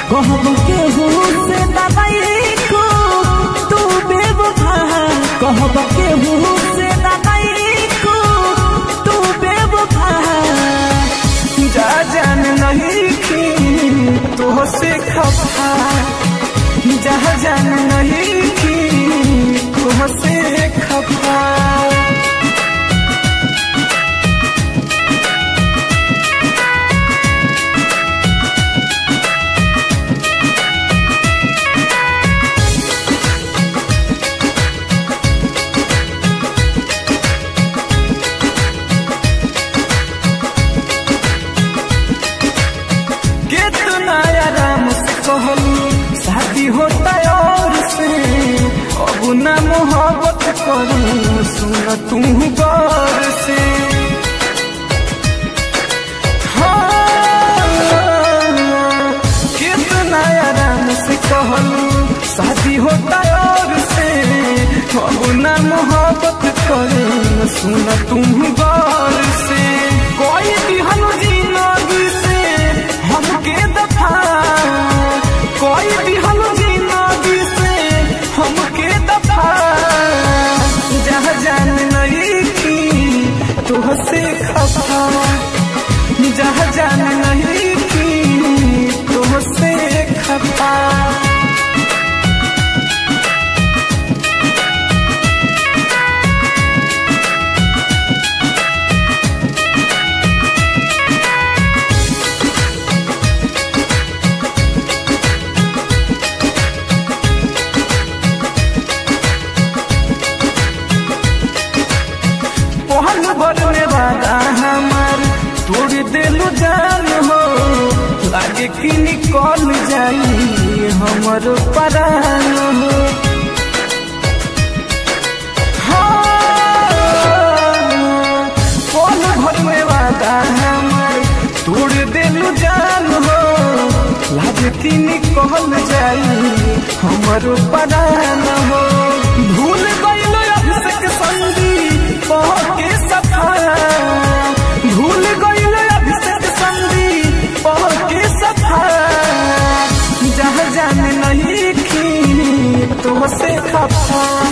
कहब केहू से दबाई को तू बेवफा, कहब केहू से दबाई को तू बेवफा। जा जान नहीं की तो से खफा, जा जान नहीं की तो से खफा। शादी होता और से अब न मोहब्बत करूं, सुन तू गौर से। हाँ कितना आराम से कहलू शादी होता और से अब न मोहब्बत करूं, सुन तू गौर से। कोई दिहन जिंदगी से हमके दफा, कोई भी हम जिंदगी से हमके दफा। जहाँ जान नहीं की तो से खफा, जहाँ जान नहीं की तो से खफा। भरने वाला हमार तोड़ दिलू जान हो, लागे कि निकल जाई हमर परान हो। हाँ पल भरने वाला हमार तोड़ दिलू जान हो, लागे कि निकल जाई हमर परान हो। भूल गइलो अभिषेक संदीप के सफा, भूल गइलो अभिषेक संदीप के सफा। जहाँ जान नहीं की तो से खफा।